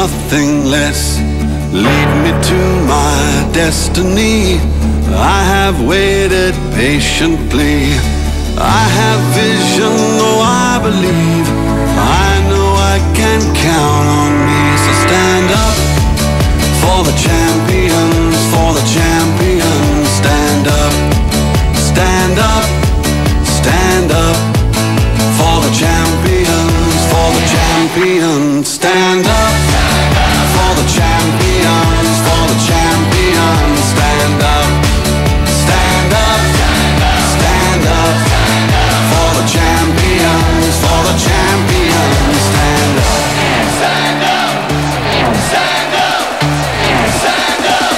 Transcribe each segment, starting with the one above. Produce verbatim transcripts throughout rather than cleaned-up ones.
nothing less. Lead me to my destiny. I have waited patiently. I have vision, oh I believe. I know I can count on me. So stand up for the champions, for the champions. Stand up, stand up, stand up for the champions, for the champions. Stand up for the champions, for the champions. Stand up, stand up, stand up for the champions, for the champions. Stand up, stand up, stand up, stand up.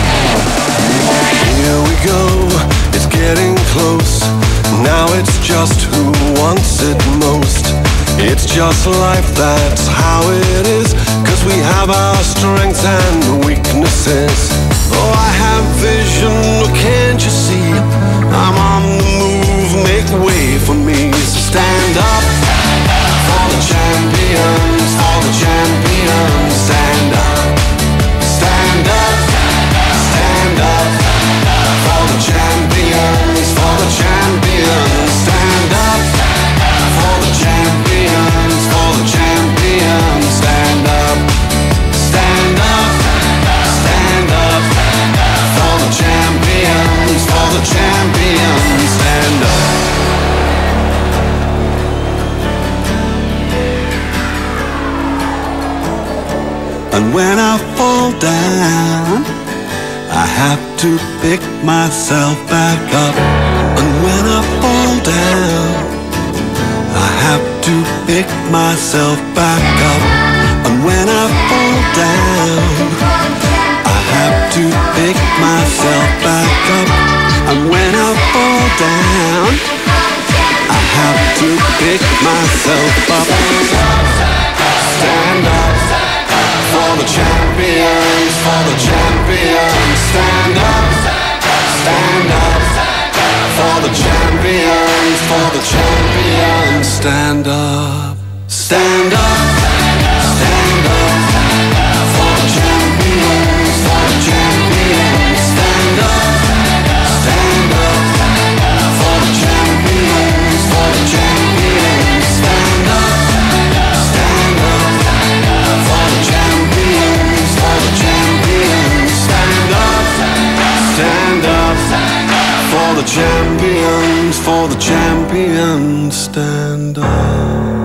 Here we go, it's getting close. Now it's just who wants it most. It's just life, that's how it is. Cause we have our strengths and weaknesses. Oh, I have vision, oh, can't you see? I'm on the move, make way for me. So stand up for the champions, for the champions. Stand up, stand up, stand up for the champions, for the champions. Stand up for the champions, for the champions. Stand up, stand up, stand up for the champions, for the champions. Stand up. And when I fall down, I have to pick myself back up. And when I fall down, I have to pick myself back up. And when I fall down, I have to pick myself back up. And when I fall down, I have to pick myself up. Stand up for the champions, for the champions. Stand up, stand up for the champions, for the champions. Stand up, stand up, stand up for the champions, for the champions. Stand up, stand up for the champions, for the champions. Stand up, stand up for the champions, for the champions. Stand up, stand up for the champions, for the champions. Stand up.